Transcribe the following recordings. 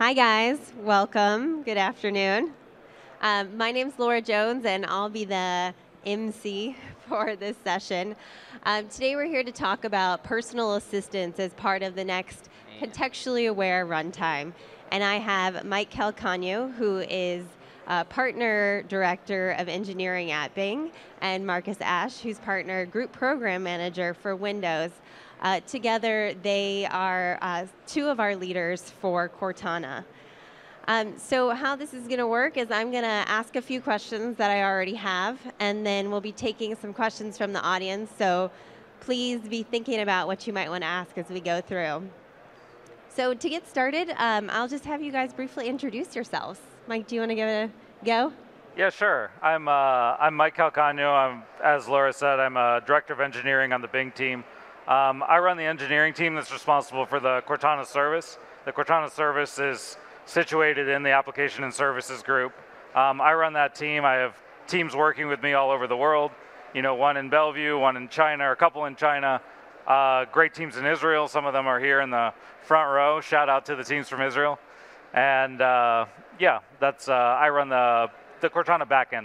Hi guys, welcome. Good afternoon. My name's Laura Jones and I'll be the MC for this session. Today we're here to talk about personal assistants as part of the next contextually aware runtime. And I have Mike Calcagno, who is Partner Director of Engineering at Bing, and Marcus Ash, who's Partner Group Program Manager for Windows. Together, they are two of our leaders for Cortana. So how this is going to work is I'm going to ask a few questions that I already have, and then we'll be taking some questions from the audience. So please be thinking about what you might want to ask as we go through. So to get started, I'll just have you guys briefly introduce yourselves. Mike, do you want to give it a go? Yeah, sure. I'm Mike Calcagno. As Laura said, I'm a Director of Engineering on the Bing team. I run the engineering team that's responsible for the Cortana service. The Cortana service is situated in the Application and Services group. I run that team. I have teams working with me all over the world. You know, one in Bellevue, one in China, or a couple in China. Great teams in Israel. Some of them are here in the front row. Shout out to the teams from Israel. And yeah, that's I run the Cortana backend.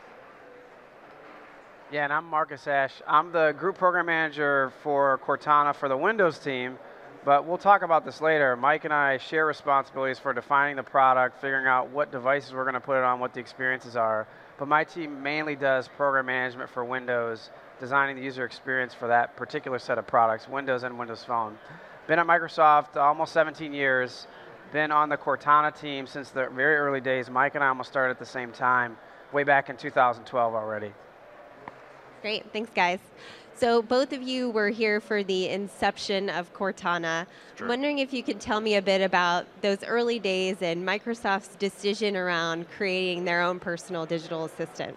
Yeah, and I'm Marcus Ash. I'm the Group Program Manager for Cortana for the Windows team, but we'll talk about this later. Mike and I share responsibilities for defining the product, figuring out what devices we're going to put it on, what the experiences are. But my team mainly does program management for Windows, designing the user experience for that particular set of products, Windows and Windows Phone. Been at Microsoft almost 17 years, been on the Cortana team since the very early days. Mike and I almost started at the same time, way back in 2012 already. Great, thanks guys. So both of you were here for the inception of Cortana. Sure. I'm wondering if you could tell me a bit about those early days and Microsoft's decision around creating their own personal digital assistant.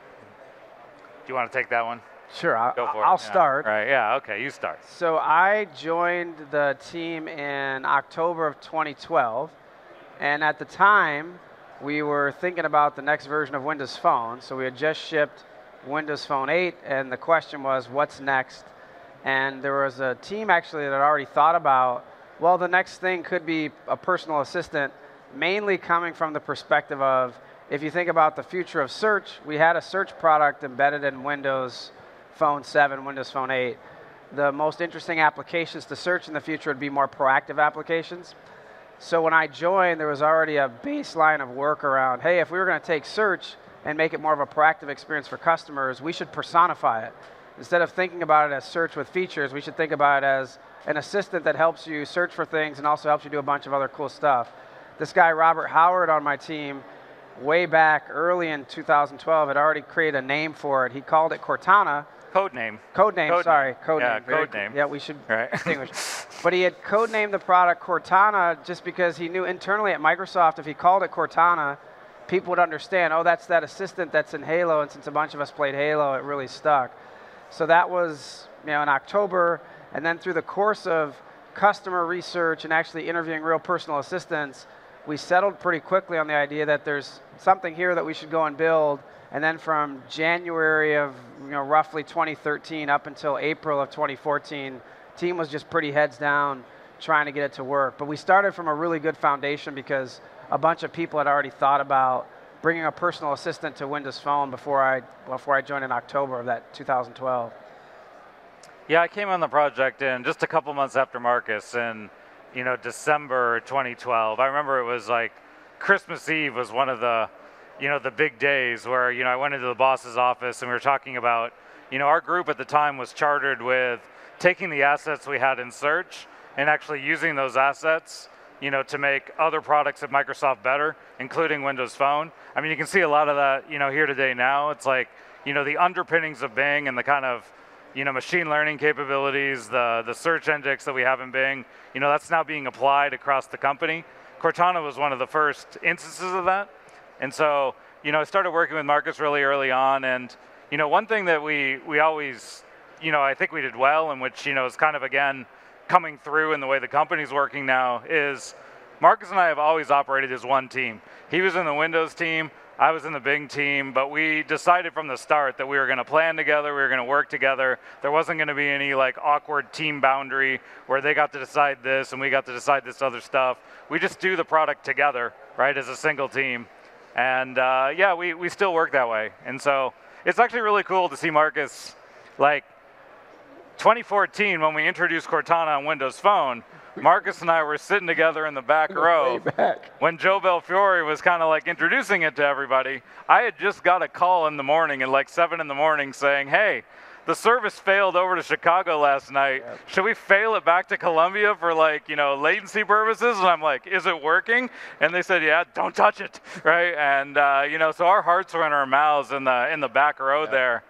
Do you want to take that one? Sure, Go for it. I'll Yeah. start. Right, yeah, okay, you start. So I joined the team in October of 2012, and at the time, we were thinking about the next version of Windows Phone. So we had just shipped Windows Phone 8, and the question was, what's next? And there was a team actually that already thought about, well, the next thing could be a personal assistant, mainly coming from the perspective of, if you think about the future of search, we had a search product embedded in Windows Phone 7, Windows Phone 8. The most interesting applications to search in the future would be more proactive applications. So when I joined, there was already a baseline of work around, hey, if we were going to take search and make it more of a proactive experience for customers, we should personify it. Instead of thinking about it as search with features, we should think about it as an assistant that helps you search for things and also helps you do a bunch of other cool stuff. This guy, Robert Howard, on my team, way back early in 2012, had already created a name for it. He called it Cortana. Codename. Codename. Yeah, we should distinguish. But he had codenamed the product Cortana just because he knew internally at Microsoft, if he called it Cortana, people would understand, oh, that's that assistant that's in Halo, and since a bunch of us played Halo, it really stuck. So that was, in October, and then through the course of customer research and actually interviewing real personal assistants, we settled pretty quickly on the idea that there's something here that we should go and build. And then from January of roughly 2013 up until April of 2014, team was just pretty heads down trying to get it to work. But we started from a really good foundation because a bunch of people had already thought about bringing a personal assistant to Windows Phone before I joined in October of that 2012. Yeah, I came on the project in just a couple months after Marcus in, December 2012. I remember it was like Christmas Eve was one of the, the big days where, I went into the boss's office and we were talking about, our group at the time was chartered with taking the assets we had in search and actually using those assets to make other products at Microsoft better, including Windows Phone. I mean, you can see a lot of that, here today now. It's like, the underpinnings of Bing and the kind of, machine learning capabilities, the search index that we have in Bing, that's now being applied across the company. Cortana was one of the first instances of that. And so, I started working with Marcus really early on. And, one thing that we always, I think we did well, and which, is kind of, again, coming through in the way the company's working now is Marcus and I have always operated as one team. He was in the Windows team, I was in the Bing team, but we decided from the start that we were going to plan together, we were going to work together. There wasn't going to be any like awkward team boundary where they got to decide this and we got to decide this other stuff. We just do the product together, right, as a single team. And yeah, we still work that way. And so it's actually really cool to see Marcus, like 2014 when we introduced Cortana on Windows Phone, Marcus and I were sitting together in the back row when Joe Belfiore was kind of like introducing it to everybody. I had just got a call in the morning at like 7 in the morning saying, hey, the service failed over to Chicago last night. Yep. Should we fail it back to Columbia for like, latency purposes? And I'm like, is it working? And they said, yeah, don't touch it, right? And, so our hearts were in our mouths in the back row there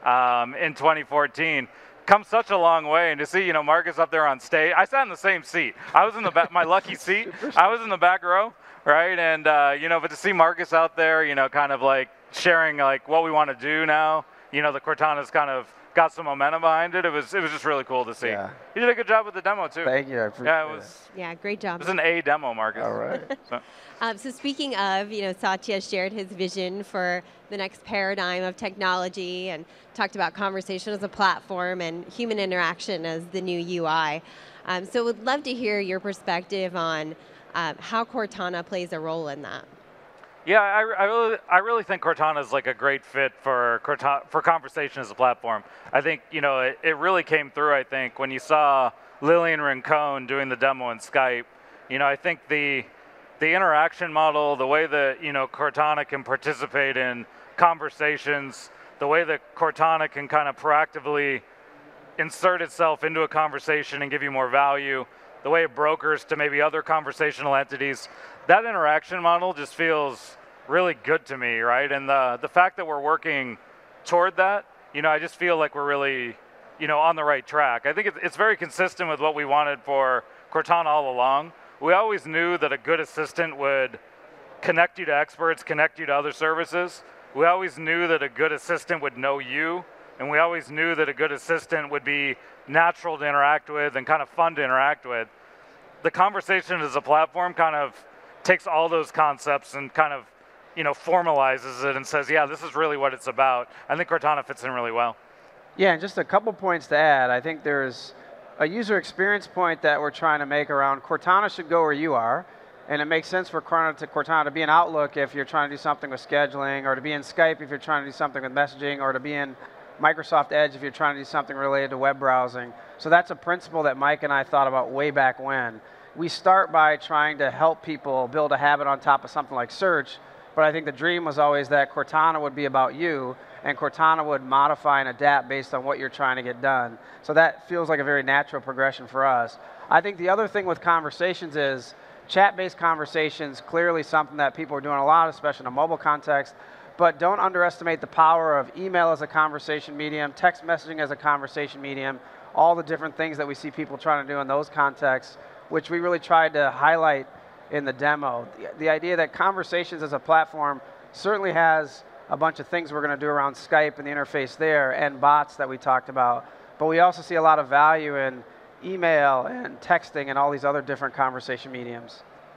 in 2014. Come such a long way, and to see Marcus up there on stage. I sat in the same seat. I was in the back, my lucky seat. I was in the back row, right? And but to see Marcus out there, kind of like sharing like what we want to do now. The Cortana's kind of got some momentum behind it. It was just really cool to see. Yeah. You did a good job with the demo too. Thank you. I appreciate it. Yeah, great job. It was an A demo, Marcus. All right. So speaking of, Satya shared his vision for the next paradigm of technology and talked about conversation as a platform and human interaction as the new UI. So would love to hear your perspective on how Cortana plays a role in that. Yeah, I really think Cortana is like a great fit for conversation as a platform. I think it really came through. I think when you saw Lillian Rincon doing the demo in Skype, I think the interaction model, the way that Cortana can participate in conversations, the way that Cortana can kind of proactively insert itself into a conversation and give you more value, the way it brokers to maybe other conversational entities, that interaction model just feels really good to me, right? And the fact that we're working toward that, I just feel like we're really, on the right track. I think it's very consistent with what we wanted for Cortana all along. We always knew that a good assistant would connect you to experts, connect you to other services. We always knew that a good assistant would know you, and we always knew that a good assistant would be natural to interact with and kind of fun to interact with. The conversation as a platform kind of takes all those concepts and kind of, formalizes it and says, yeah, this is really what it's about. I think Cortana fits in really well. Yeah, and just a couple points to add. I think there's a user experience point that we're trying to make around Cortana should go where you are. And it makes sense for Cortana to be in Outlook if you're trying to do something with scheduling, or to be in Skype if you're trying to do something with messaging, or to be in Microsoft Edge if you're trying to do something related to web browsing. So that's a principle that Mike and I thought about way back when. We start by trying to help people build a habit on top of something like search, but I think the dream was always that Cortana would be about you, and Cortana would modify and adapt based on what you're trying to get done. So that feels like a very natural progression for us. I think the other thing with conversations is chat-based conversations, clearly something that people are doing a lot, especially in a mobile context, but don't underestimate the power of email as a conversation medium, text messaging as a conversation medium, all the different things that we see people trying to do in those contexts, which we really tried to highlight in the demo. The idea that conversations as a platform certainly has a bunch of things we're going to do around Skype and the interface there, and bots that we talked about, but we also see a lot of value in email and texting and all these other different conversation mediums.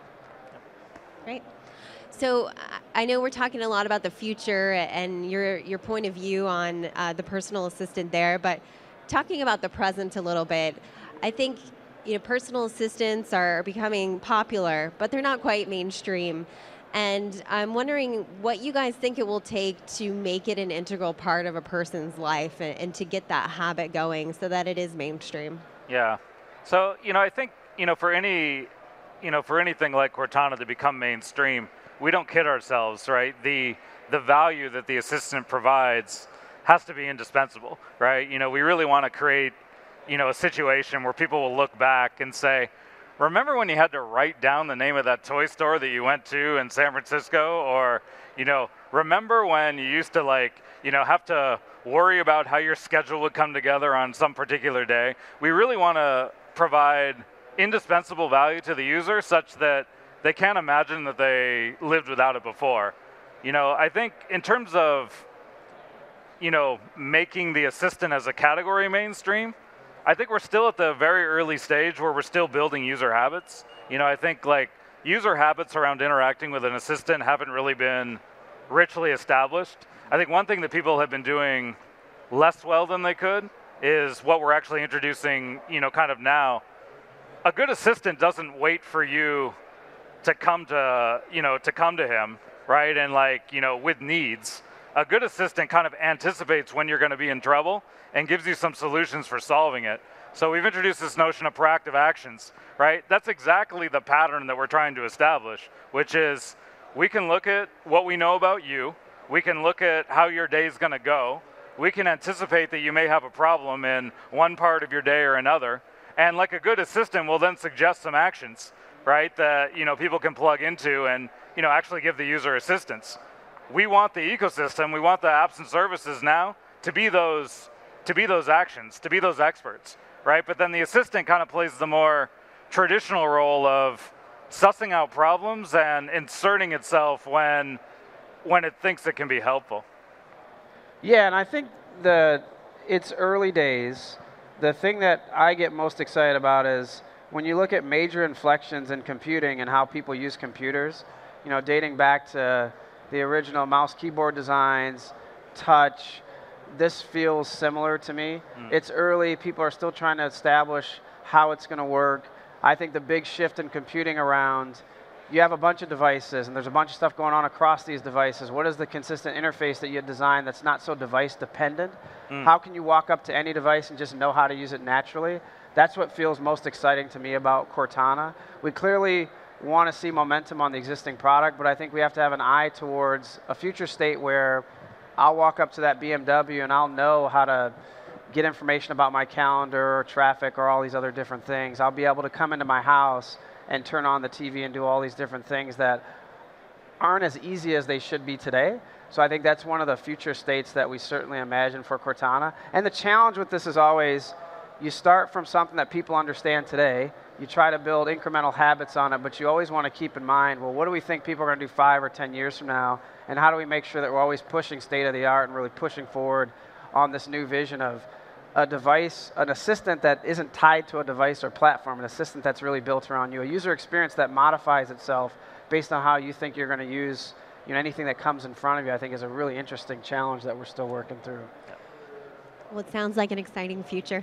Great. So I know we're talking a lot about the future and your point of view on the personal assistant there, but talking about the present a little bit, I think personal assistants are becoming popular, but they're not quite mainstream. And I'm wondering what you guys think it will take to make it an integral part of a person's life and to get that habit going so that it is mainstream. Yeah. So, I think, for anything like Cortana to become mainstream, we don't kid ourselves, right? The value that the assistant provides has to be indispensable, right? We really want to create, a situation where people will look back and say, remember when you had to write down the name of that toy store that you went to in San Francisco? Or, remember when you used to have to worry about how your schedule would come together on some particular day? We really want to provide indispensable value to the user such that they can't imagine that they lived without it before. I think in terms of, making the assistant as a category mainstream, I think we're still at the very early stage where we're still building user habits. I think user habits around interacting with an assistant haven't really been richly established. I think one thing that people have been doing less well than they could is what we're actually introducing, kind of now. A good assistant doesn't wait for you to come to him, right? And with needs. A good assistant kind of anticipates when you're going to be in trouble and gives you some solutions for solving it. So we've introduced this notion of proactive actions, right? That's exactly the pattern that we're trying to establish, which is we can look at what we know about you. We can look at how your day is going to go. We can anticipate that you may have a problem in one part of your day or another. And like a good assistant, we'll then suggest some actions, right, that people can plug into and actually give the user assistance. We want the ecosystem, we want the apps and services now to be those actions, to be those experts, right? But then the assistant kind of plays the more traditional role of sussing out problems and inserting itself when it thinks it can be helpful. Yeah, and I think it's early days. The thing that I get most excited about is when you look at major inflections in computing and how people use computers, dating back to the original mouse keyboard designs, touch, this feels similar to me. It's early. People are still trying to establish how it's going to work. I think the big shift in computing around, you have a bunch of devices, and there's a bunch of stuff going on across these devices. What is the consistent interface that you design that's not so device dependent? How can you walk up to any device and just know how to use it naturally? That's what feels most exciting to me about Cortana. We clearly want to see momentum on the existing product, but I think we have to have an eye towards a future state where I'll walk up to that BMW and I'll know how to get information about my calendar or traffic or all these other different things. I'll be able to come into my house and turn on the TV and do all these different things that aren't as easy as they should be today. So I think that's one of the future states that we certainly imagine for Cortana. And the challenge with this is always, you start from something that people understand today, you try to build incremental habits on it, but you always want to keep in mind, well, what do we think people are going to do 5 or 10 years from now, and how do we make sure that we're always pushing state of the art and really pushing forward on this new vision of a device, an assistant that isn't tied to a device or platform, an assistant that's really built around you, a user experience that modifies itself based on how you think you're going to use anything that comes in front of you, I think is a really interesting challenge that we're still working through. Well, it sounds like an exciting future.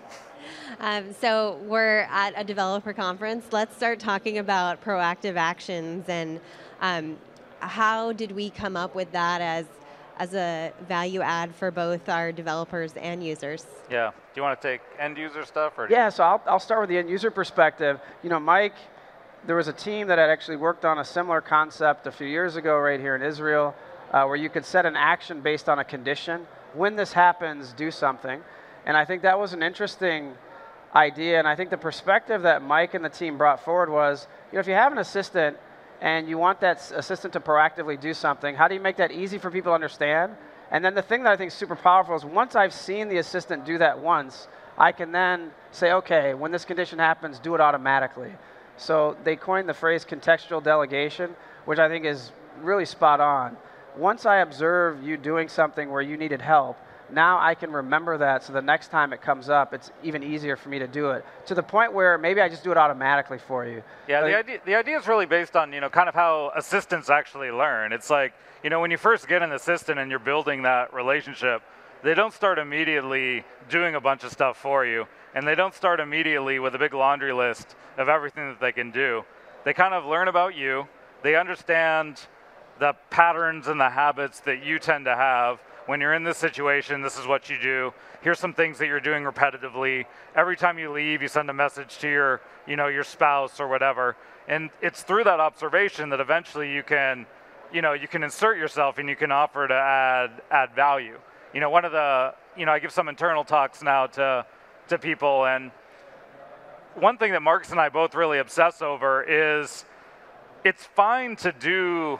So we're at a developer conference. Let's start talking about proactive actions and how did we come up with that as a value add for both our developers and users? Yeah. Do you want to take end user stuff? Yeah, so I'll start with the end user perspective. Mike, there was a team that had actually worked on a similar concept a few years ago right here in Israel where you could set an action based on a condition. When this happens, do something. And I think that was an interesting idea. And I think the perspective that Mike and the team brought forward was, if you have an assistant and you want that assistant to proactively do something, how do you make that easy for people to understand? And then the thing that I think is super powerful is once I've seen the assistant do that once, I can then say, okay, when this condition happens, do it automatically. So they coined the phrase contextual delegation, which I think is really spot on. Once I observe you doing something where you needed help, now I can remember that, so the next time it comes up, it's even easier for me to do it, to the point where maybe I just do it automatically for you. Yeah, the idea is really based on, kind of how assistants actually learn. It's like, when you first get an assistant and you're building that relationship, they don't start immediately doing a bunch of stuff for you, and they don't start immediately with a big laundry list of everything that they can do. They kind of learn about you. They understand the patterns and the habits that you tend to have. When you're in this situation, this is what you do. Here's some things that you're doing repetitively. Every time you leave, you send a message to your spouse or whatever. And it's through that observation that eventually you can insert yourself and you can offer to add value. One of the, I give some internal talks now to people, and one thing that Marcus and I both really obsess over is it's fine to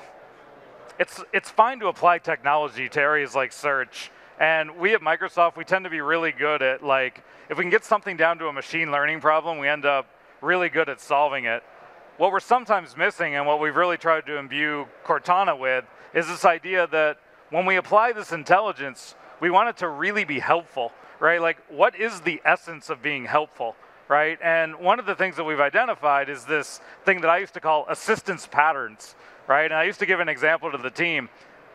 apply technology to areas like search. And we at Microsoft, we tend to be really good at, if we can get something down to a machine learning problem, we end up really good at solving it. What we're sometimes missing, and what we've really tried to imbue Cortana with, is this idea that when we apply this intelligence, we want it to really be helpful, right? What is the essence of being helpful, right? And one of the things that we've identified is this thing that I used to call assistance patterns, right? And I used to give an example to the team.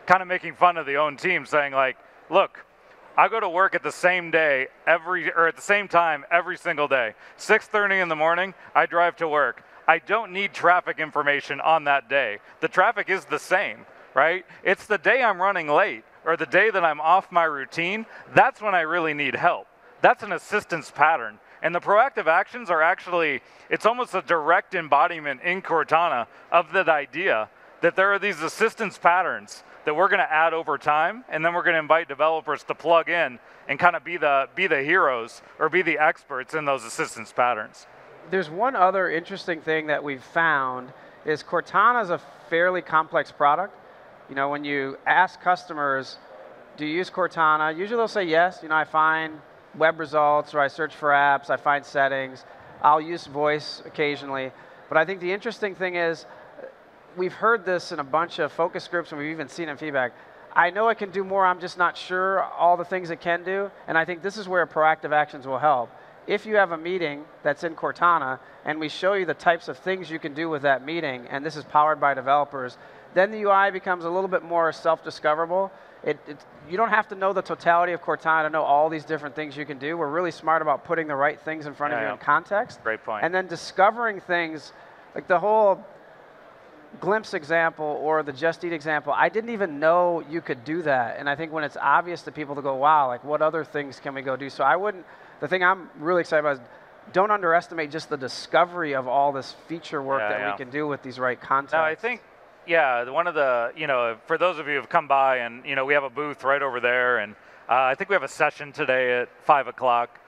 kind of making fun of the own team, saying like, look, I go to work at the same day at the same time every single day. 6:30 in the morning, I drive to work. I don't need traffic information on that day. The traffic is the same, right? It's the day I'm running late or the day that I'm off my routine, that's when I really need help. That's an assistance pattern. And the proactive actions are actually, it's almost a direct embodiment in Cortana of that idea that there are these assistance patterns that we're going to add over time, and then we're going to invite developers to plug in and kind of be the heroes or be the experts in those assistance patterns. There's one other interesting thing that we've found is Cortana is a fairly complex product. You know, when you ask customers, do you use Cortana? Usually they'll say yes. You know, I find web results or I search for apps, I find settings. I'll use voice occasionally. But I think the interesting thing is we've heard this in a bunch of focus groups and we've even seen in feedback. I know it can do more, I'm just not sure all the things it can do. And I think this is where proactive actions will help. If you have a meeting that's in Cortana and we show you the types of things you can do with that meeting, and this is powered by developers, then the UI becomes a little bit more self-discoverable. You don't have to know the totality of Cortana to know all these different things you can do. We're really smart about putting the right things in front of you in context. Great point. And then discovering things, like the whole Glimpse example or the Just Eat example, I didn't even know you could do that. And I think when it's obvious to people to go, wow, like what other things can we go do? So the thing I'm really excited about is don't underestimate just the discovery of all this feature work that we can do with these right contexts. No, I think, one of the, for those of you who have come by and, we have a booth right over there, and I think we have a session today at 5 o'clock.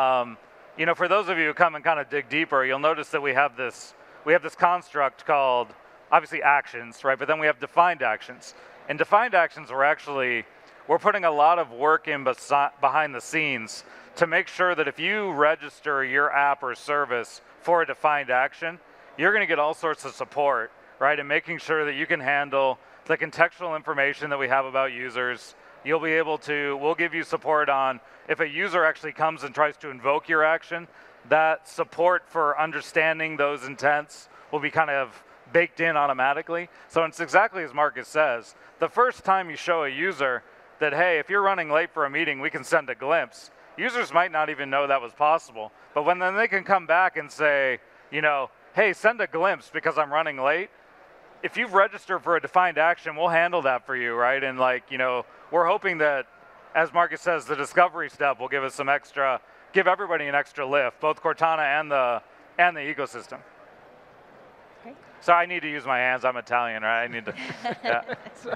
For those of you who come and kind of dig deeper, you'll notice that we have this construct called, obviously, actions, right? But then we have defined actions. And defined actions we're putting a lot of work in behind the scenes to make sure that if you register your app or service for a defined action, you're going to get all sorts of support, right? And making sure that you can handle the contextual information that we have about users. We'll give you support on if a user actually comes and tries to invoke your action, that support for understanding those intents will be kind of baked in automatically. So it's exactly as Marcus says. The first time you show a user that, hey, if you're running late for a meeting, we can send a glimpse. Users might not even know that was possible. But when then they can come back and say, hey, send a glimpse because I'm running late. If you've registered for a defined action, we'll handle that for you, right? And we're hoping that, as Marcus says, the discovery step will give us give everybody an extra lift, both Cortana and the ecosystem. Okay. So I need to use my hands. I'm Italian, right? I need to. Yeah.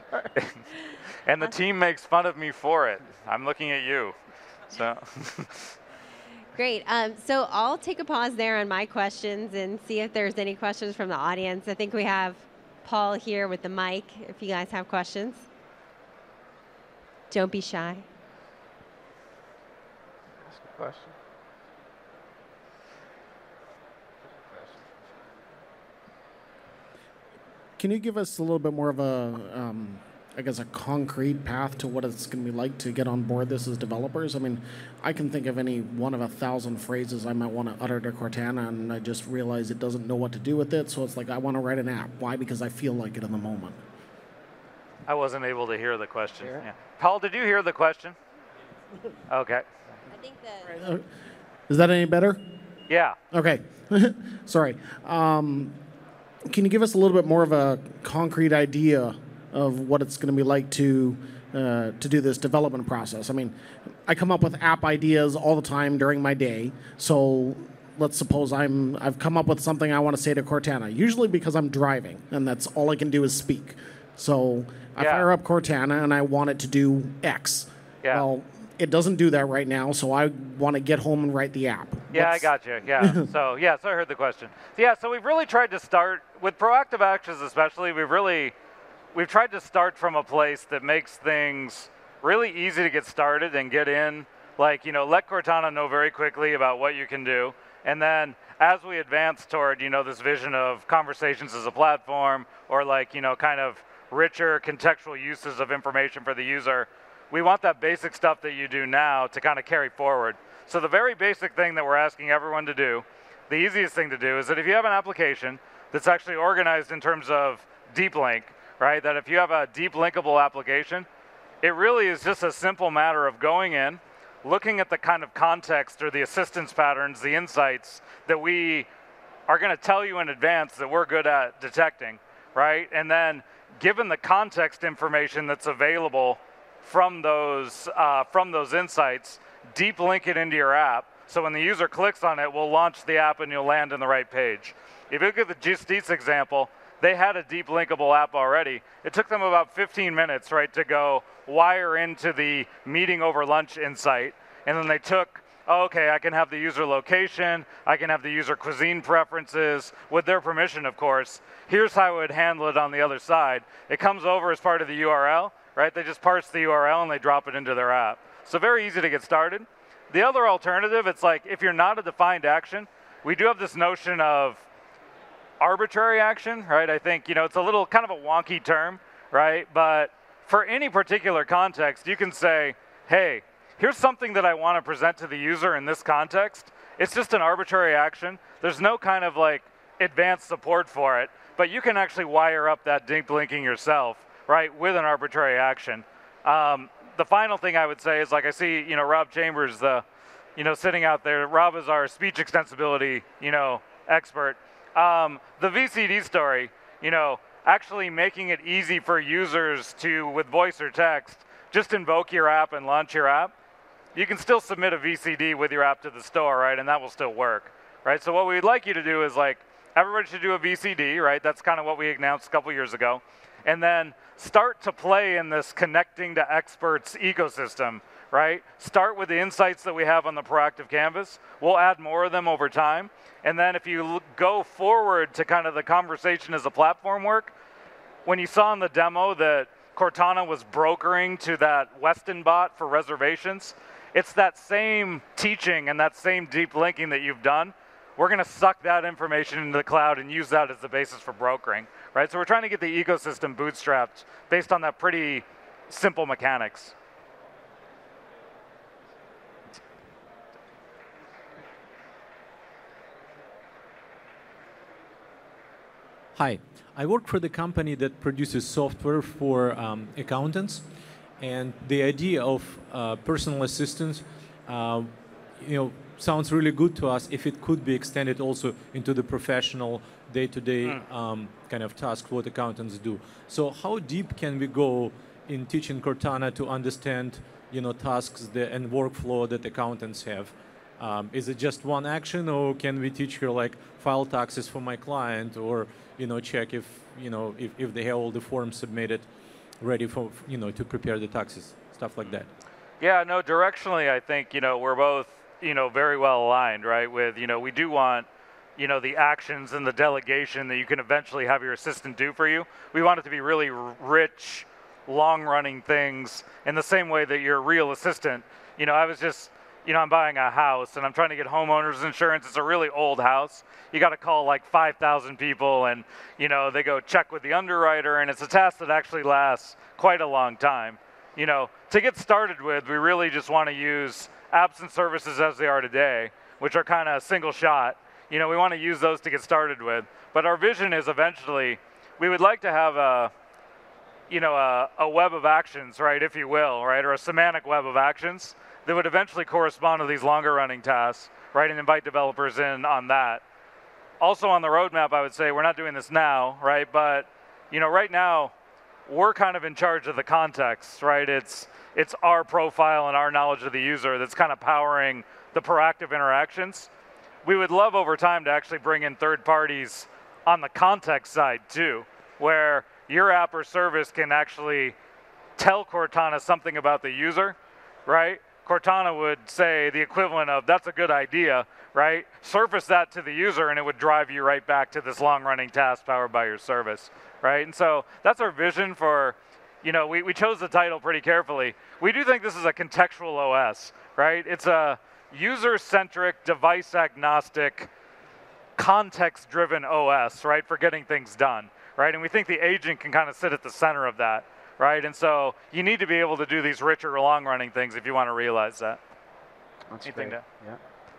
And the team makes fun of me for it. I'm looking at you. So. Great. So I'll take a pause there on my questions and see if there's any questions from the audience. I think we have Paul here with the mic, if you guys have questions. Don't be shy. Ask a question. Can you give us a little bit more of a concrete path to what it's going to be like to get on board this as developers? I mean, I can think of any one of 1,000 phrases I might want to utter to Cortana, and I just realize it doesn't know what to do with it, so it's like I want to write an app. Why? Because I feel like it in the moment. I wasn't able to hear the question. Sure. Yeah. Paul, did you hear the question? Okay. I think Is that any better? Yeah. Okay. Sorry. Can you give us a little bit more of a concrete idea of what it's going to be like to do this development process? I mean, I come up with app ideas all the time during my day. So let's suppose I've come up with something I want to say to Cortana, usually because I'm driving, and that's all I can do is speak. So I fire up Cortana, and I want it to do X. Yeah. Well, it doesn't do that right now, so I want to get home and write the app. Yeah, I got you. Yeah. So I heard the question. So we've really tried to start with proactive actions, especially. We've tried to start from a place that makes things really easy to get started and get in. Let Cortana know very quickly about what you can do, and then as we advance toward this vision of conversations as a platform, or kind of richer contextual uses of information for the user. We want that basic stuff that you do now to kind of carry forward. So the very basic thing that we're asking everyone to do, the easiest thing to do, is that if you have an application that's actually organized in terms of deep link, right? That if you have a deep linkable application, it really is just a simple matter of going in, looking at the kind of context or the assistance patterns, the insights that we are going to tell you in advance that we're good at detecting, right? And then given the context information that's available from those insights, deep link it into your app. So when the user clicks on it, we'll launch the app and you'll land in the right page. If you look at the Just Eats example, they had a deep linkable app already. It took them about 15 minutes, right, to go wire into the meeting over lunch insight. And then they took, oh, okay, I can have the user location, I can have the user cuisine preferences, with their permission, of course. Here's how I would handle it on the other side. It comes over as part of the URL, right? They just parse the URL and they drop it into their app. So very easy to get started. The other alternative, it's like if you're not a defined action, we do have this notion of arbitrary action, right? I think, it's a little kind of a wonky term, right? But for any particular context, you can say, hey, here's something that I want to present to the user in this context. It's just an arbitrary action. There's no kind of like advanced support for it, but you can actually wire up that deep linking yourself, right, with an arbitrary action. The final thing I would say is, like, I see, Rob Chambers, sitting out there. Rob is our speech extensibility, expert. The VCD story, actually making it easy for users to, with voice or text, just invoke your app and launch your app. You can still submit a VCD with your app to the store, right, and that will still work, right? So what we'd like you to do is, like, everybody should do a VCD, right? That's kind of what we announced a couple years ago. And then start to play in this connecting to experts ecosystem, right? Start with the insights that we have on the Proactive Canvas. We'll add more of them over time. And then if you go forward to kind of the conversation as a platform work, when you saw in the demo that Cortana was brokering to that Weston bot for reservations, it's that same teaching and that same deep linking that you've done. We're going to suck that information into the cloud and use that as the basis for brokering, right? So we're trying to get the ecosystem bootstrapped based on that pretty simple mechanics. Hi, I work for the company that produces software for accountants, and the idea of personal assistance, sounds really good to us if it could be extended also into the professional day-to-day kind of tasks what accountants do. So how deep can we go in teaching Cortana to understand, tasks and workflow that accountants have? Is it just one action, or can we teach her like file taxes for my client, or check if they have all the forms submitted ready for to prepare the taxes, stuff like that? Yeah, no, directionally, I think we're both very well aligned, right? With we do want the actions and the delegation that you can eventually have your assistant do for you. We want it to be really rich, long-running things in the same way that your real assistant. I was just I'm buying a house and I'm trying to get homeowners insurance. It's a really old house. You got to call like 5,000 people, and they go check with the underwriter, and it's a task that actually lasts quite a long time. To get started with, we really just want to use apps and services as they are today, which are kind of single shot. We want to use those to get started with. But our vision is eventually we would like to have a web of actions, right, if you will, right, or a semantic web of actions that would eventually correspond to these longer running tasks, right, and invite developers in on that. Also on the roadmap, I would say we're not doing this now, right, but right now we're kind of in charge of the context, right? It's our profile and our knowledge of the user that's kind of powering the proactive interactions. We would love over time to actually bring in third parties on the context side too, where your app or service can actually tell Cortana something about the user, right? Cortana would say the equivalent of, that's a good idea, right? Surface that to the user and it would drive you right back to this long-running task powered by your service, right? And so that's our vision for, we chose the title pretty carefully. We do think this is a contextual OS, right? It's a user-centric, device-agnostic, context-driven OS, right, for getting things done, right? And we think the agent can kind of sit at the center of that, right? And so you need to be able to do these richer, long-running things if you want to realize that. That's Anything great. to? Yeah.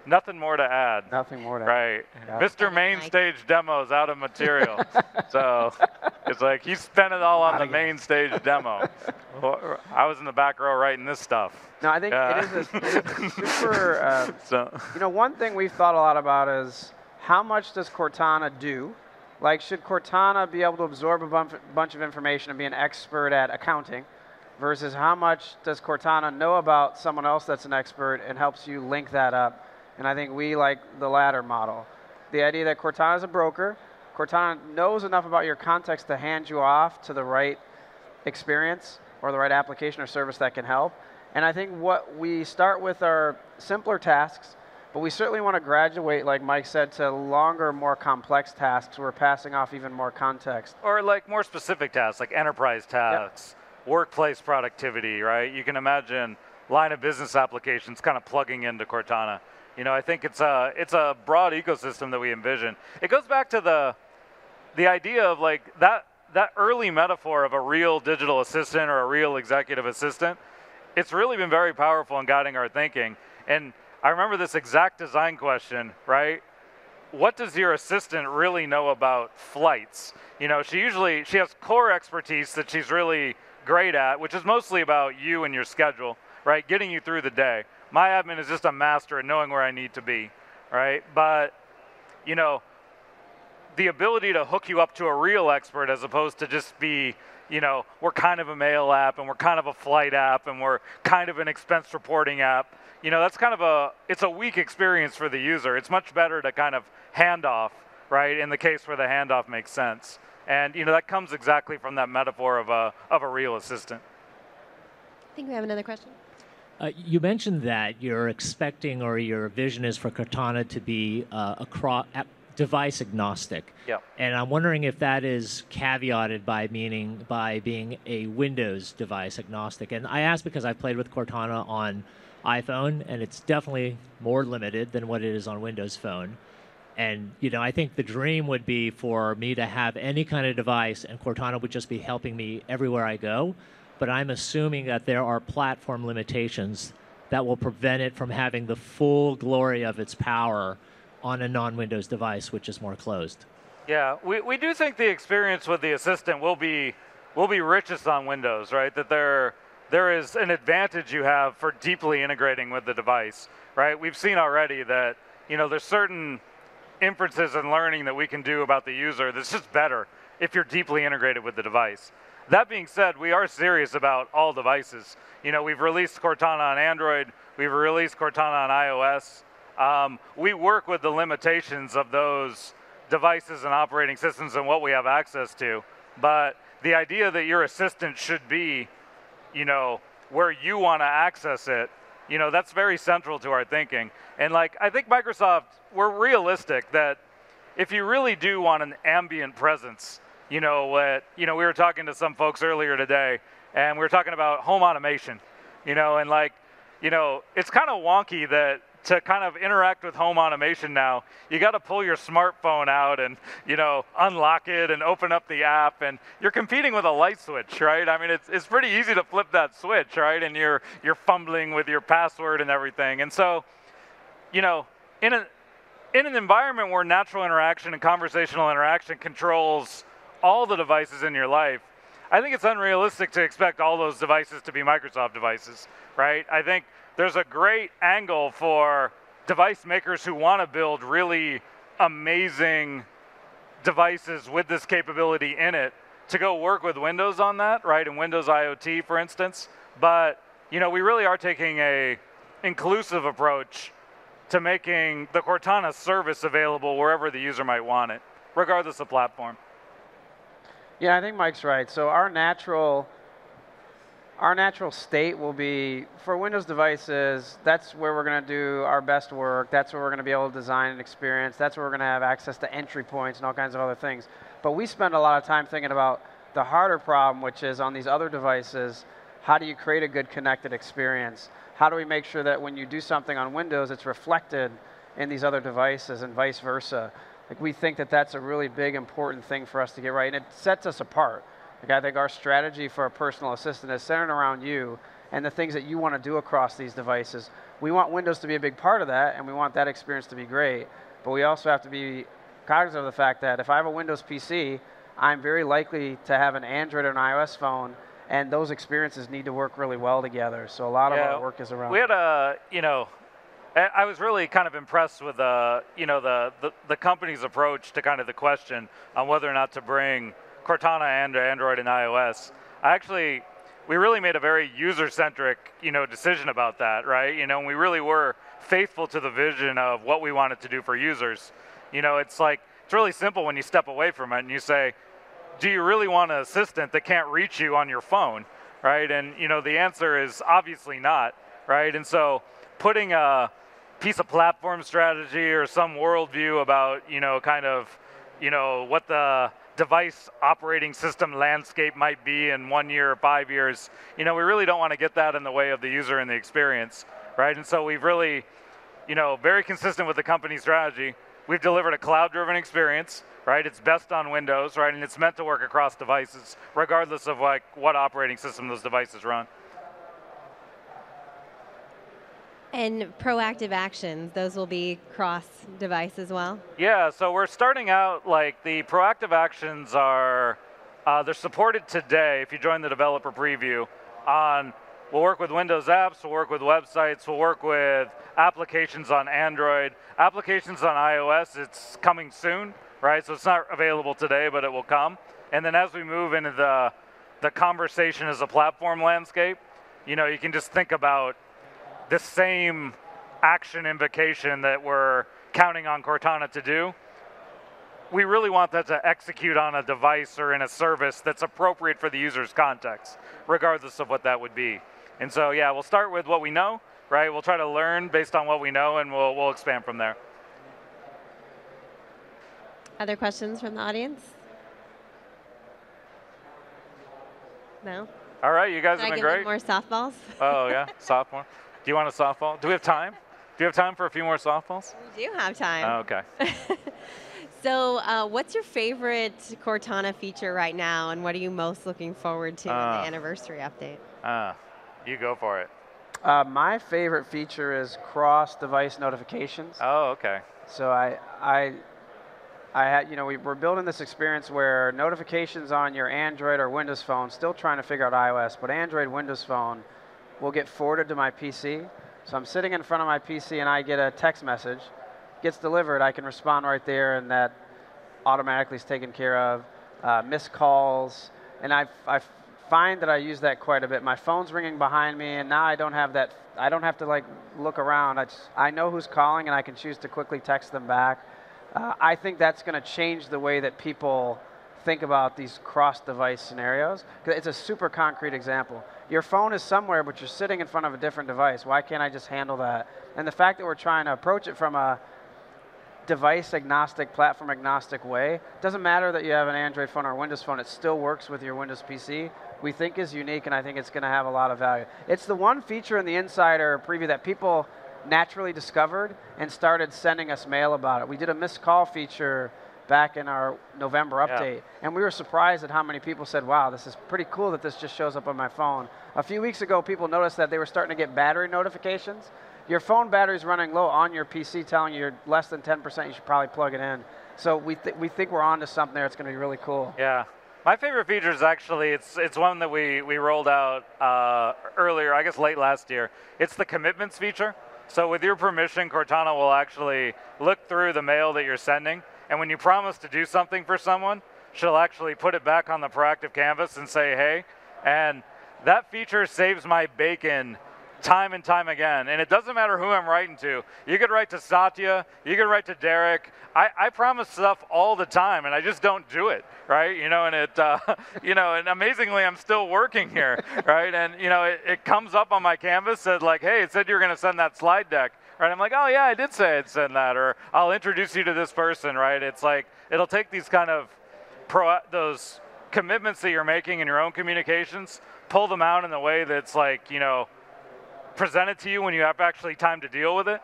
nothing more to add. Nothing more to Right. Yeah. Mr. Main Stage Demo's out of material. So it's like he spent it all on the main stage demo. Well, I was in the back row writing this stuff. No, I think it is a super. One thing we've thought a lot about is how much does Cortana do? Like, should Cortana be able to absorb a bunch of information and be an expert at accounting, versus how much does Cortana know about someone else that's an expert and helps you link that up? And I think we like the latter model. The idea that Cortana is a broker, Cortana knows enough about your context to hand you off to the right experience or the right application or service that can help. And I think what we start with are simpler tasks, but we certainly want to graduate, like Mike said, to longer, more complex tasks. We're passing off even more context. Or like more specific tasks, like enterprise tasks, workplace productivity, right? You can imagine line of business applications kind of plugging into Cortana. I think it's a broad ecosystem that we envision. It goes back to the idea of like that early metaphor of a real digital assistant or a real executive assistant. It's really been very powerful in guiding our thinking. And I remember this exact design question, right? What does your assistant really know about flights? She has core expertise that she's really great at, which is mostly about you and your schedule, right? Getting you through the day. My admin is just a master at knowing where I need to be, right? But, the ability to hook you up to a real expert as opposed to just be, we're kind of a mail app and we're kind of a flight app and we're kind of an expense reporting app. That's kind of it's a weak experience for the user. It's much better to kind of hand off, right? In the case where the handoff makes sense. And, that comes exactly from that metaphor of a real assistant. I think we have another question. You mentioned that you're expecting, or your vision is for Cortana to be device agnostic. Yeah. And I'm wondering if that is caveated by being a Windows device agnostic. And I ask because I've played with Cortana on iPhone, and it's definitely more limited than what it is on Windows Phone. And, I think the dream would be for me to have any kind of device, and Cortana would just be helping me everywhere I go. But I'm assuming that there are platform limitations that will prevent it from having the full glory of its power on a non-Windows device, which is more closed. Yeah, we do think the experience with the assistant will be richest on Windows, right? That there is an advantage you have for deeply integrating with the device, right? We've seen already that, there's certain inferences and learning that we can do about the user that's just better if you're deeply integrated with the device. That being said, we are serious about all devices. We've released Cortana on Android. We've released Cortana on iOS. We work with the limitations of those devices and operating systems and what we have access to. But the idea that your assistant should be, where you want to access it, that's very central to our thinking. And I think Microsoft, we're realistic that if you really do want an ambient presence, we were talking to some folks earlier today, and we were talking about home automation, and it's kind of wonky that to kind of interact with home automation now, you got to pull your smartphone out and, unlock it and open up the app, and you're competing with a light switch, right? I mean, it's pretty easy to flip that switch, right? And you're fumbling with your password and everything. And so, in an environment where natural interaction and conversational interaction controls all the devices in your life, I think it's unrealistic to expect all those devices to be Microsoft devices, right? I think there's a great angle for device makers who want to build really amazing devices with this capability in it to go work with Windows on that, right? And Windows IoT, for instance. But, we really are taking a inclusive approach to making the Cortana service available wherever the user might want it, regardless of platform. Yeah, I think Mike's right. So our natural state will be, for Windows devices, that's where we're going to do our best work. That's where we're going to be able to design an experience. That's where we're going to have access to entry points and all kinds of other things. But we spend a lot of time thinking about the harder problem, which is on these other devices, how do you create a good connected experience? How do we make sure that when you do something on Windows, it's reflected in these other devices and vice versa? We think that that's a really big, important thing for us to get right, and it sets us apart. I think our strategy for a personal assistant is centered around you and the things that you want to do across these devices. We want Windows to be a big part of that, and we want that experience to be great. But we also have to be cognizant of the fact that if I have a Windows PC, I'm very likely to have an Android or an iOS phone, and those experiences need to work really well together. So a lot of our work is around. We had I was really kind of impressed with the company's approach to kind of the question on whether or not to bring Cortana and Android and iOS. We really made a very user-centric, decision about that, right? And we really were faithful to the vision of what we wanted to do for users. It's really simple when you step away from it and you say, do you really want an assistant that can't reach you on your phone, right? And, the answer is obviously not, right? And so putting a piece of platform strategy or some worldview about, what the device operating system landscape might be in 1 year or 5 years, we really don't want to get that in the way of the user and the experience, right? And so we've really, very consistent with the company strategy, we've delivered a cloud-driven experience, right? It's best on Windows, right? And it's meant to work across devices, regardless of what operating system those devices run. And proactive actions, those will be cross-device as well? Yeah, so we're starting out, the proactive actions are, they're supported today, if you join the developer preview, we'll work with Windows apps, we'll work with websites, we'll work with applications on Android. Applications on iOS, it's coming soon, right? So it's not available today, but it will come. And then as we move into the conversation as a platform landscape, you can just think about the same action invocation that we're counting on Cortana to do. We really want that to execute on a device or in a service that's appropriate for the user's context, regardless of what that would be. And so, we'll start with what we know, right? We'll try to learn based on what we know, and we'll expand from there. Other questions from the audience? No? All right, you guys have been great. More softballs? Oh, yeah, softball. Do you want a softball? Do we have time? Do you have time for a few more softballs? We do have time. Oh, okay. So what's your favorite Cortana feature right now, and what are you most looking forward to in the anniversary update? You go for it. My favorite feature is cross-device notifications. Oh, okay. So we're building this experience where notifications on your Android or Windows phone, still trying to figure out iOS, but Android, Windows phone will get forwarded to my PC. So I'm sitting in front of my PC and I get a text message, gets delivered, I can respond right there, and that automatically is taken care of. Missed calls, and I find that I use that quite a bit. My phone's ringing behind me, and now I don't have that. I don't have to look around. I know who's calling, and I can choose to quickly text them back. I think that's going to change the way that people think about these cross-device scenarios. It's a super concrete example. Your phone is somewhere, but you're sitting in front of a different device. Why can't I just handle that? And the fact that we're trying to approach it from a device-agnostic, platform-agnostic way, doesn't matter that you have an Android phone or a Windows phone, it still works with your Windows PC, we think is unique, and I think it's going to have a lot of value. It's the one feature in the Insider preview that people naturally discovered and started sending us mail about it. We did a missed call feature back in our November update, and we were surprised at how many people said, wow, this is pretty cool that this just shows up on my phone. A few weeks ago, people noticed that they were starting to get battery notifications. Your phone battery's running low on your PC, telling you you're less than 10%, you should probably plug it in. So we think we're on to something there. It's going to be really cool. Yeah. My favorite feature is actually, it's one that we rolled out earlier, I guess late last year. It's the commitments feature. So with your permission, Cortana will actually look through the mail that you're sending, and when you promise to do something for someone, she'll actually put it back on the proactive canvas and say, hey, and that feature saves my bacon time and time again. And it doesn't matter who I'm writing to. You could write to Satya, you could write to Derek. I promise stuff all the time, and I just don't do it, right? And it, and amazingly, I'm still working here, right? And, it comes up on my canvas, said hey, it said you were going to send that slide deck, right? I'm like, oh yeah, I did say I'd send that, or I'll introduce you to this person, right? It's it'll take these kind of those commitments that you're making in your own communications, pull them out in the way that's presented to you when you have actually time to deal with it.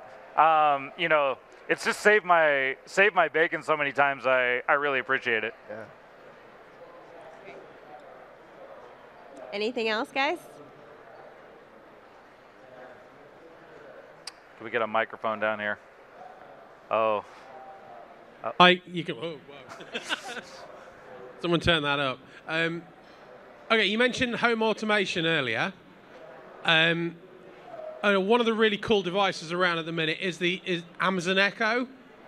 It's just saved my bacon so many times. I really appreciate it. Yeah. Anything else, guys? Can we get a microphone down here? Oh. You can. Oh, wow. Someone turn that up. Okay, you mentioned home automation earlier. One of the really cool devices around at the minute is Amazon Echo.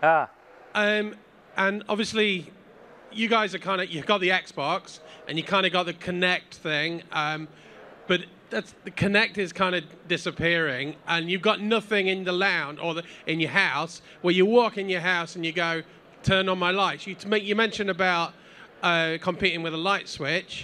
And obviously, you guys are you've got the Xbox and you kind of got the Kinect thing, but the Kinect is kind of disappearing, and you've got nothing in the lounge or in your house where you walk in your house and you go, turn on my lights. You mentioned about competing with a light switch.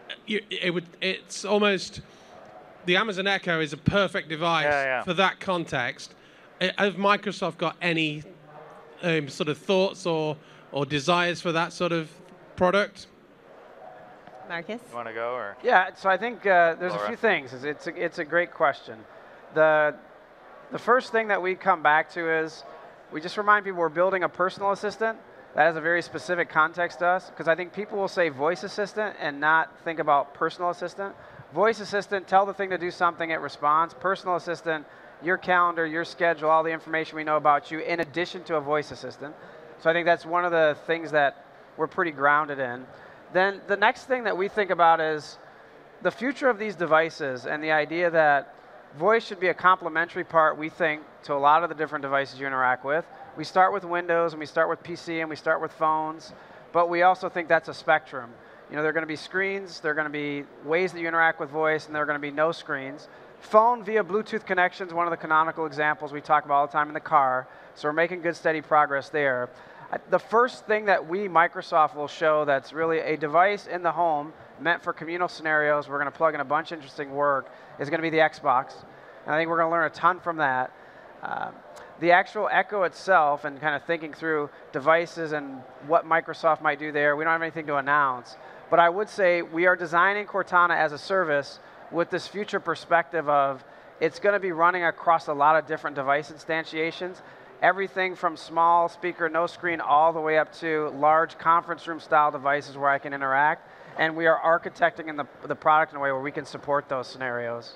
It's almost the Amazon Echo is a perfect device for that context. Have Microsoft got any sort of thoughts or desires for that sort of product? Marcus? You want to go or? Yeah, so I think there's Laura? a few things. It's a great question. The first thing that we come back to is we just remind people we're building a personal assistant that has a very specific context to us, because I think people will say voice assistant and not think about personal assistant. Voice assistant, tell the thing to do something, it responds. Personal assistant, your calendar, your schedule, all the information we know about you, in addition to a voice assistant. So I think that's one of the things that we're pretty grounded in. Then the next thing that we think about is the future of these devices and the idea that voice should be a complementary part, we think, to a lot of the different devices you interact with. We start with Windows, and we start with PC, and we start with phones, but we also think that's a spectrum. You know, there are going to be screens, there are going to be ways that you interact with voice, and there are going to be no screens. Phone via Bluetooth connections, one of the canonical examples we talk about all the time in the car, so we're making good, steady progress there. The first thing that Microsoft will show that's really a device in the home meant for communal scenarios, we're going to plug in a bunch of interesting work, is going to be the Xbox. And I think we're going to learn a ton from that. The actual Echo itself, and kind of thinking through devices and what Microsoft might do there, we don't have anything to announce. But I would say we are designing Cortana as a service with this future perspective of it's going to be running across a lot of different device instantiations. Everything from small speaker, no screen, all the way up to large conference room style devices where I can interact. And we are architecting in the product in a way where we can support those scenarios.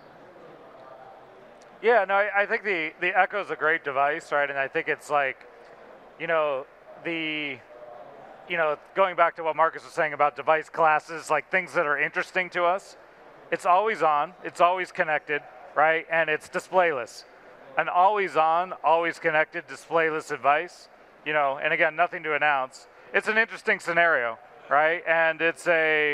Yeah, no, I think the Echo is a great device, right? And I think it's like, going back to what Marcus was saying about device classes, like things that are interesting to us, it's always on, it's always connected, right? And it's displayless. An always on, always connected, displayless device, and again, nothing to announce. It's an interesting scenario, right? And it's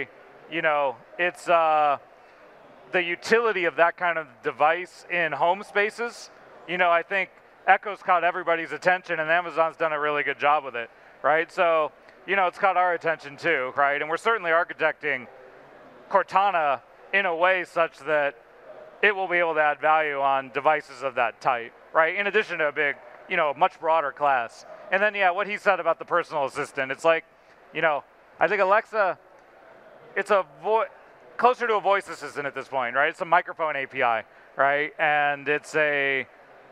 the utility of that kind of device in home spaces. I think Echo's caught everybody's attention, and Amazon's done a really good job with it, right? So, it's caught our attention too, right? And we're certainly architecting Cortana in a way such that it will be able to add value on devices of that type, right? In addition to a big, much broader class. And then, what he said about the personal assistant, it's like, I think Alexa, it's closer to a voice assistant at this point, right? It's a microphone API, right? And it's we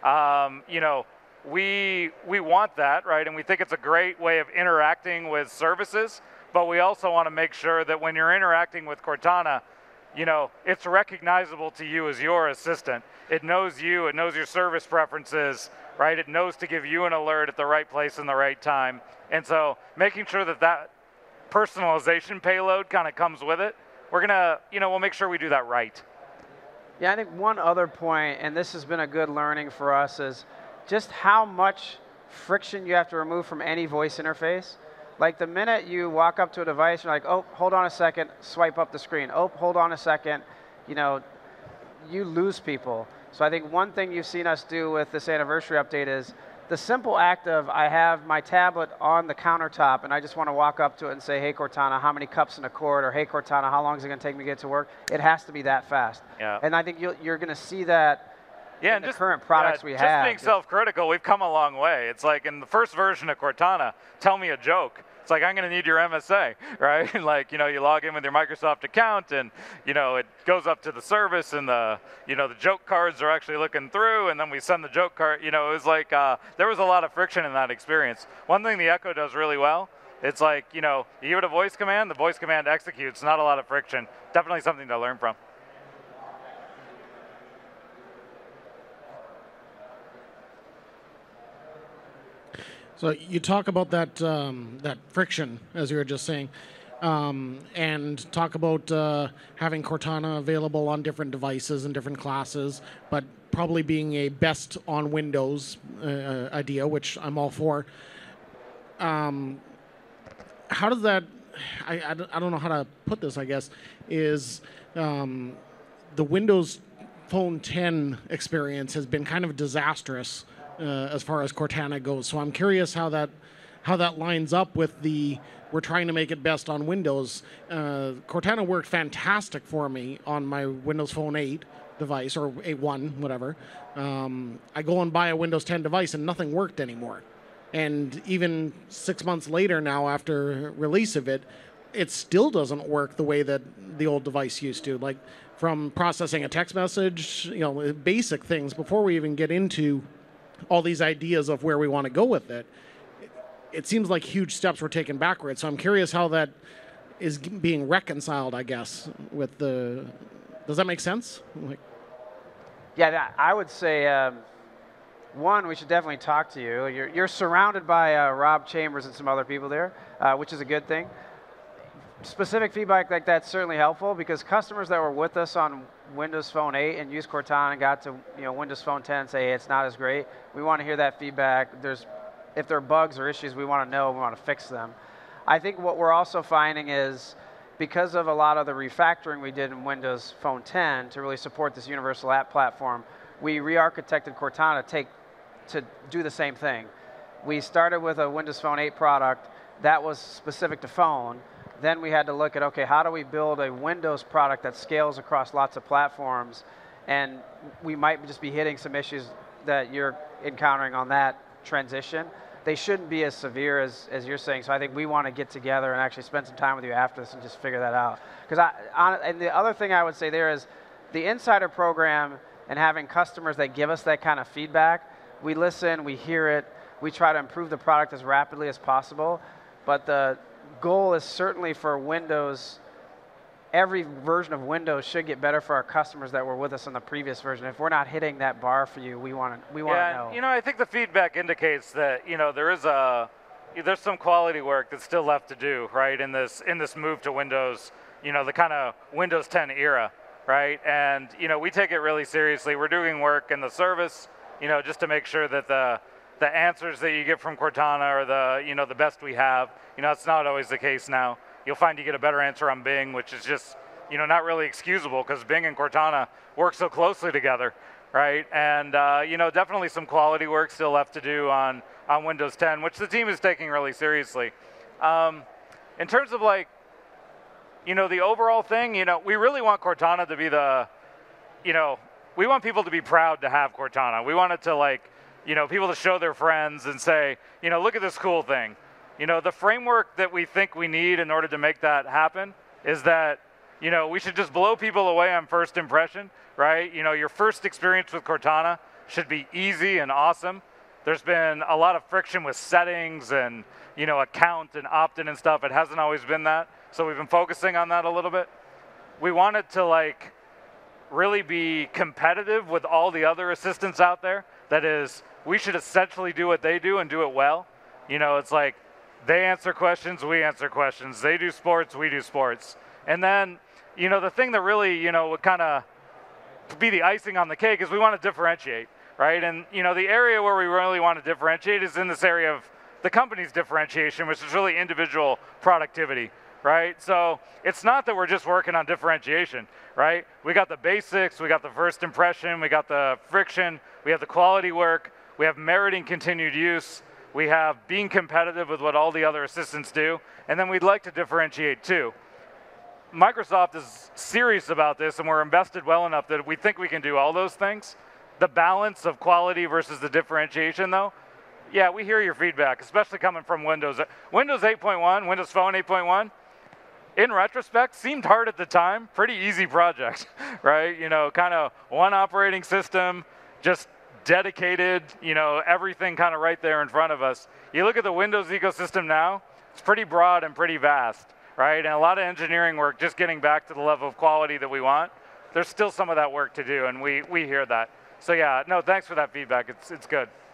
want that, right? And we think it's a great way of interacting with services, but we also want to make sure that when you're interacting with Cortana, it's recognizable to you as your assistant. It knows you, it knows your service preferences, right? It knows to give you an alert at the right place and the right time. And so making sure that personalization payload kind of comes with it, we're going to, we'll make sure we do that right. Yeah, I think one other point, and this has been a good learning for us, is just how much friction you have to remove from any voice interface. Like the minute you walk up to a device, you're like, oh, hold on a second, swipe up the screen. Oh, hold on a second, you lose people. So I think one thing you've seen us do with this anniversary update is the simple act of I have my tablet on the countertop and I just want to walk up to it and say, hey, Cortana, how many cups in a quart? Or hey, Cortana, how long is it going to take me to get to work? It has to be that fast. Yeah. And I think you're going to see that in the current products we have. Just being self-critical, we've come a long way. It's like in the first version of Cortana, tell me a joke. It's like, I'm going to need your MSA, right? Like, you log in with your Microsoft account and, it goes up to the service and the joke cards are actually looking through and then we send the joke card. It was like, there was a lot of friction in that experience. One thing the Echo does really well, it's like, you give it a voice command, the voice command executes, not a lot of friction. Definitely something to learn from. So you talk about that friction, as you were just saying, and talk about having Cortana available on different devices and different classes, but probably being a best on Windows idea, which I'm all for. How does that? I don't know how to put this. I guess is the Windows Phone 10 experience has been kind of disastrous as far as Cortana goes. So I'm curious how that lines up with we're trying to make it best on Windows. Cortana worked fantastic for me on my Windows Phone 8 device, or 8.1, whatever. I go and buy a Windows 10 device and nothing worked anymore. And even 6 months later now, after release of it, it still doesn't work the way that the old device used to. Like from processing a text message, basic things before we even get into all these ideas of where we want to go with it. It seems like huge steps were taken backwards. So I'm curious how that is being reconciled, I guess, with the... Does that make sense? Yeah, I would say, one, we should definitely talk to you. You're surrounded by Rob Chambers and some other people there, which is a good thing. Specific feedback like that's certainly helpful, because customers that were with us on Windows Phone 8 and used Cortana and got to Windows Phone 10 and say, hey, it's not as great. We want to hear that feedback. If there are bugs or issues, we want to know. We want to fix them. I think what we're also finding is, because of a lot of the refactoring we did in Windows Phone 10 to really support this universal app platform, we re-architected Cortana to do the same thing. We started with a Windows Phone 8 product that was specific to phone. Then we had to look at, okay, how do we build a Windows product that scales across lots of platforms? And we might just be hitting some issues that you're encountering on that transition. They shouldn't be as severe as you're saying. So I think we want to get together and actually spend some time with you after this and just figure that out. And the other thing I would say there is the Insider program and having customers that give us that kind of feedback. We listen, we hear it, we try to improve the product as rapidly as possible. But the goal is certainly for Windows. Every version of Windows should get better for our customers that were with us on the previous version. If we're not hitting that bar for you, we want to know. I think the feedback indicates that there's some quality work that's still left to do, right, in this move to Windows, the kind of Windows 10 era, right? And we take it really seriously. We're doing work in the service, just to make sure that the answers that you get from Cortana are the best we have. It's not always the case now. You'll find you get a better answer on Bing, which is just, not really excusable, because Bing and Cortana work so closely together, right? And, definitely some quality work still left to do on Windows 10, which the team is taking really seriously. In terms of the overall thing, we really want Cortana to be we want people to be proud to have Cortana. We want it to people to show their friends and say, look at this cool thing. The framework that we think we need in order to make that happen is that, we should just blow people away on first impression, right? Your first experience with Cortana should be easy and awesome. There's been a lot of friction with settings and, account and opt-in and stuff. It hasn't always been that. So we've been focusing on that a little bit. We want it to really be competitive with all the other assistants out there. That is, we should essentially do what they do and do it well. It's like, they answer questions, we answer questions. They do sports, we do sports. And then, the thing that really, would kind of be the icing on the cake is we want to differentiate, right? And, the area where we really want to differentiate is in this area of the company's differentiation, which is really individual productivity, right? So it's not that we're just working on differentiation, right? We got the basics, we got the first impression, we got the friction, we have the quality work, we have meriting continued use, we have being competitive with what all the other assistants do, and then we'd like to differentiate too. Microsoft is serious about this, and we're invested well enough that we think we can do all those things. The balance of quality versus the differentiation, though, yeah, we hear your feedback, especially coming from Windows. Windows 8.1, Windows Phone 8.1, in retrospect, seemed hard at the time. Pretty easy project, right? Kind of one operating system, just dedicated, everything kind of right there in front of us. You look at the Windows ecosystem now, it's pretty broad and pretty vast, right? And a lot of engineering work just getting back to the level of quality that we want. There's still some of that work to do, and we hear that. So yeah, no, thanks for that feedback. It's good.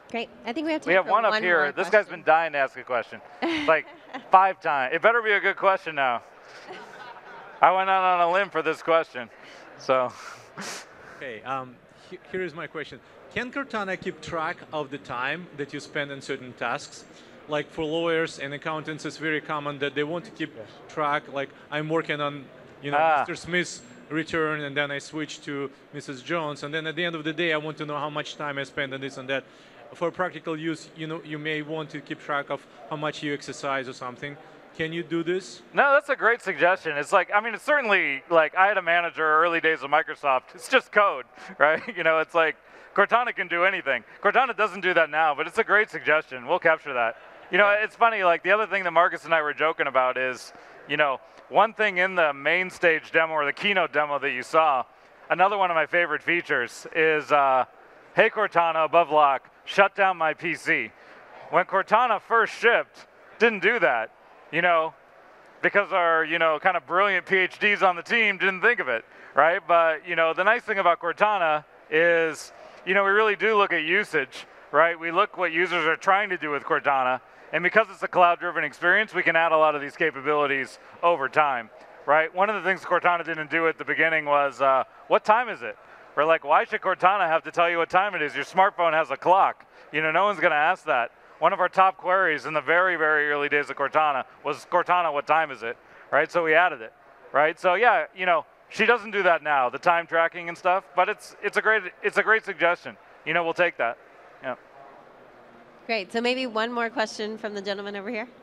Great. I think we have time We have for one up more here. This guy's question. been dying to ask a question. Like 5 times. It better be a good question now. I went out on a limb for this question. So. Okay, here is my question. Can Cortana keep track of the time that you spend on certain tasks? Like for lawyers and accountants, it's very common that they want to keep track. Like I'm working on, Mr. Smith's return, and then I switch to Mrs. Jones, and then at the end of the day, I want to know how much time I spend on this and that. For practical use, you may want to keep track of how much you exercise or something. Can you do this? No, that's a great suggestion. It's like, I mean, it's certainly like I had a manager early days of Microsoft. It's just code, right? It's like Cortana can do anything. Cortana doesn't do that now, but it's a great suggestion. We'll capture that. It's funny, like the other thing that Marcus and I were joking about is, one thing in the main stage demo or the keynote demo that you saw, another one of my favorite features is, hey Cortana, above lock, shut down my PC. When Cortana first shipped, didn't do that. Because our, kind of brilliant PhDs on the team didn't think of it, right? But, the nice thing about Cortana is, we really do look at usage, right? We look what users are trying to do with Cortana, and because it's a cloud-driven experience, we can add a lot of these capabilities over time, right? One of the things Cortana didn't do at the beginning was, what time is it? We're like, why should Cortana have to tell you what time it is? Your smartphone has a clock. No one's going to ask that. One of our top queries in the very, very early days of Cortana was, Cortana, what time is it? Right? So we added it, right? So yeah, she doesn't do that now, the time tracking and stuff, but it's a great suggestion. We'll take that. Yeah. Great. So maybe one more question from the gentleman over here.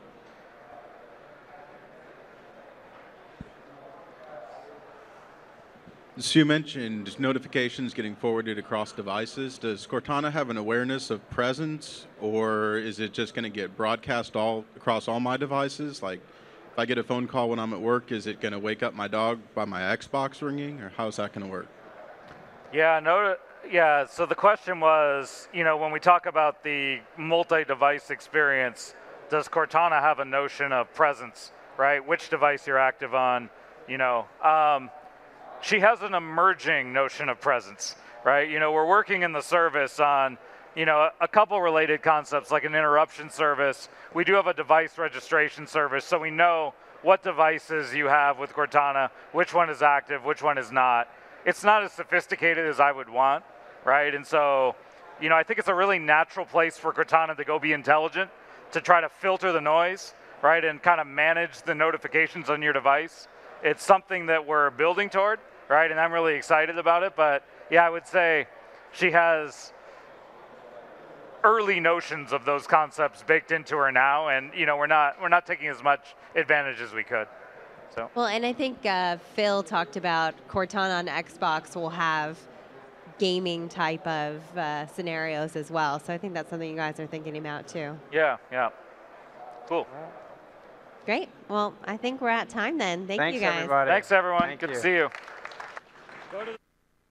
So you mentioned notifications getting forwarded across devices. Does Cortana have an awareness of presence, or is it just going to get broadcast across all my devices? Like, if I get a phone call when I'm at work, is it going to wake up my dog by my Xbox ringing, or how's that going to work? Yeah, so the question was, when we talk about the multi-device experience, does Cortana have a notion of presence, right? Which device you're active on, She has an emerging notion of presence, right? We're working in the service on, a couple related concepts like an interruption service. We do have a device registration service, so we know what devices you have with Cortana, which one is active, which one is not. It's not as sophisticated as I would want, right? And so, I think it's a really natural place for Cortana to go be intelligent, to try to filter the noise, right? And kind of manage the notifications on your device. It's something that we're building toward, right? And I'm really excited about it. But yeah, I would say she has early notions of those concepts baked into her now, and we're not taking as much advantage as we could. So. Well, and I think Phil talked about Cortana on Xbox will have gaming type of scenarios as well. So I think that's something you guys are thinking about too. Yeah. Cool. Great. Well, I think we're at time then. Thank Thanks, you guys. everybody. Thanks, everyone. Thank Good you. to see you.